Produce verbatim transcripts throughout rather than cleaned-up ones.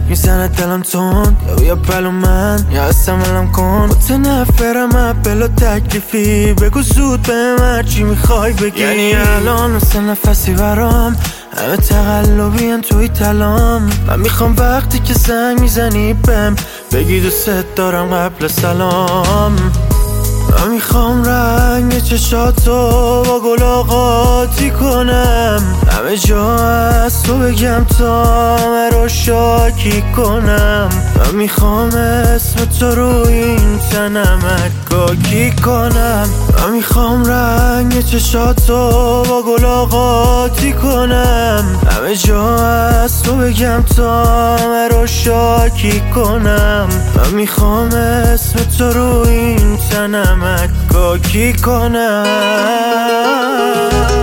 میزنه دلم تون یا بیا پلو من یا استعمالم کن متنفرم اپل و تکلیفی بگو زود به من چی میخوای بگی یعنی الان مثل نفسی برام همه تقلبین توی تلام من میخوام وقتی که زنگ میزنی بهم بگی دوست دارم قبل سلام من میخوام رنگ چشاتو با گلا قاطی کنم همه جا از تو بگم تا همه رو شاکی کنم من میخوام اسم تو رو این تنم حکاکی کنم من میخوام رنگ چشاتو با گلا قاطی کنم همه جا از تو بگم تا همه رو شاکی کنم من میخوام اسم تو رو این تنم حکاکی کنم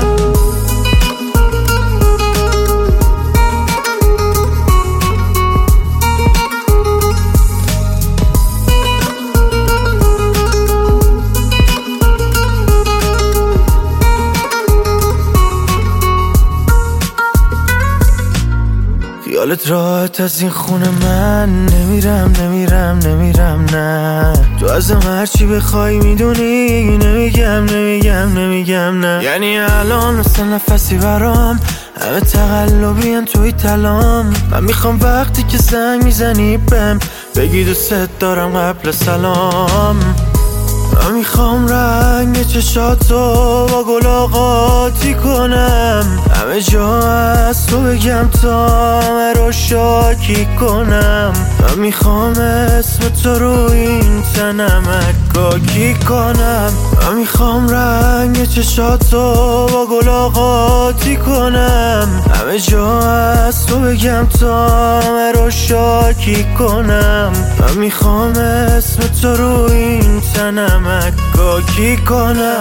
خیالت راحت از این خونه من نمیرم نمیرم نمیرم نه تو ازم هرچی بخوای میدونی نمیگم نمیگم نمیگم نه یعنی الان مثل نفسی برام همه تقلبین توی تلام من میخوام وقتی که زنگ میزنی بهم بگی دوست دارم قبل سلام من میخوام رنگ چشاتو با گلا قاطی کنم همه جا از تو بگم تا همه رو شاکی کنم من میخوام اسم تو رو این تنم حکاکی کنم من میخوام رنگ چشاتو با گلا قاطی کنم همه جا از تو بگم تا همه رو شاکی کنم من میخوام اسم تو رو این تنم حکاکی کنم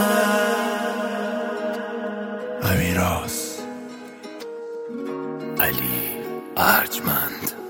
امیراز علی ارجمند.